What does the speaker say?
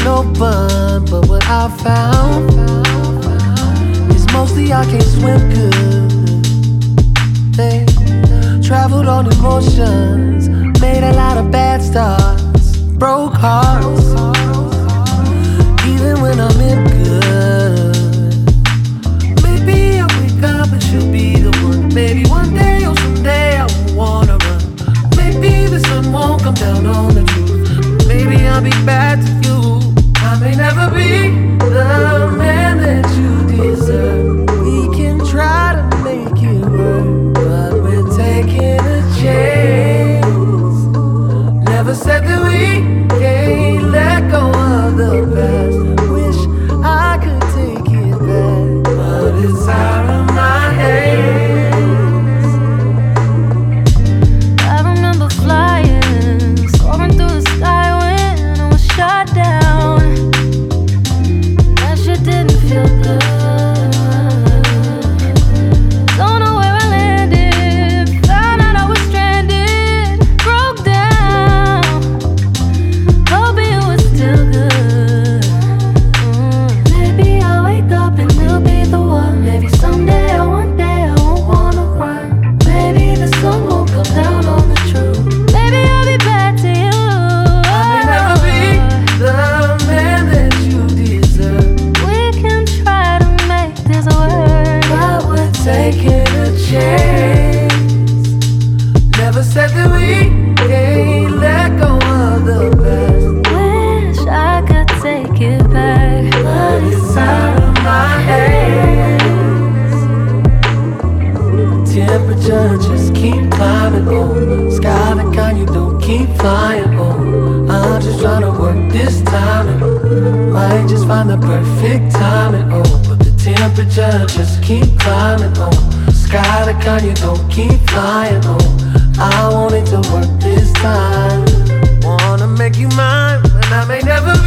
no fun, but what I found is mostly I can't swim good. Hey, traveled on emotions, made a lot of bad starts, broke hearts, even when I'm in good. Maybe I'll wake up and she'll be the one. Maybe one day or someday I won't wanna run. Maybe the sun won't come down on the truth. Maybe I'll be bad to you. I may never be the man that you deserve. We can try to make it work, but we're taking a chance. Never said that we can't let go of the past. Wish I could take it back, but it's out of my hands. I remember flying, soaring through the sky when I was shot down. That shit didn't feel good. Don't know where I landed, found out I was stranded, broke down, hoping it was still good. Maybe I'll wake up and you'll be the one. Maybe someday or one day I won't wanna run. Maybe the sun won't come down on the truth. Maybe I'll be bad to you. I may never be the man that you deserve, We can try to make this work, but we're taking a chance. Never said that we can't let go of the past, wish I could take it back, but it's out of my hands. Temperature just keep climbing, oh. Sky the kind you don't keep flying, oh. I'm just trying to work this timing. Might just find the perfect timing, oh. But the temperature just keep climbing, oh. Sky the kind you don't keep flying, oh. I want it to work this time. Wanna make you mine, and I may never